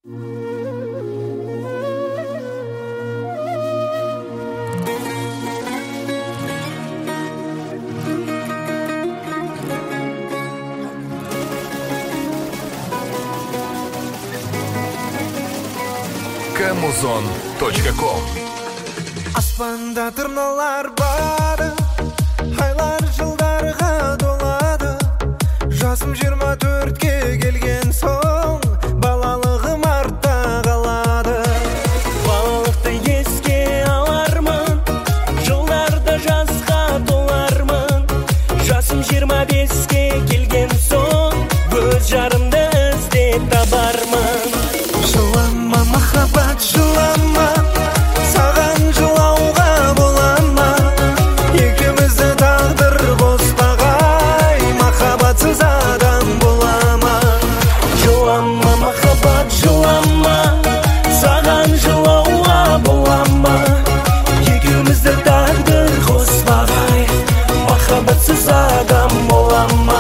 Камузон.ком. Аспанда тырналар бары, айлар жылдарға толады. Жасым 24-ке келген соң, балалығым артта қалады. Балалықты еске алармын, жылдарда жасқа толармын. Жасым 25-ке келген соң, өз жарымды іздеп табармын. Жылама махаббат, жылама, саған жылауға бола ма? Екеумізді тағдыр қоспағай, махаббатсыз адам бола ма? Жылама махаббат, жылама, саған жылауға бола ма? Екеумізді тағдыр қоспағай, махаббатсыз адам бола ма?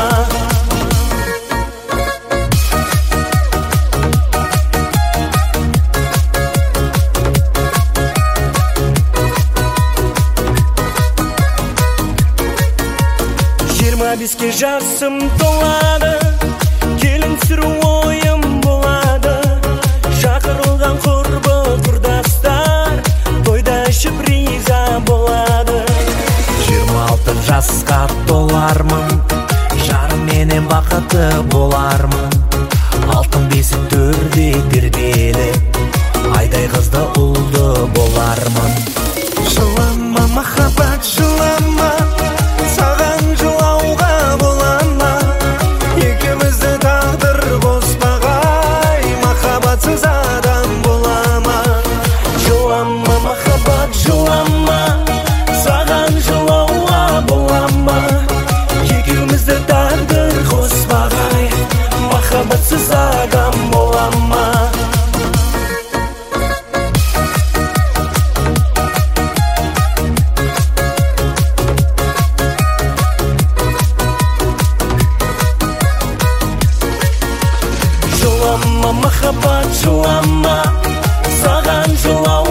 Беске жасым толады, келін сүру ойым болады. Шақырылған құрбы құрдастар, тойда ішіп риза болады. 26 жасқа толармын, жарым менен бақытты болармын. Алтын бесік төрде тербелі, айдай қызды ұлды болармын. Жылама махаббат, жылама, саған жылауға бола ма? Екеумізді тағдыр қоспағай, махаббатсыз адам бола ма? Жылама махаббат, жылама, саған жылауға бола ма? Екеумізді тағдыр қоспағай, махаббатсыз адам бола ма? Жылама махаббат, жылама, саған жылау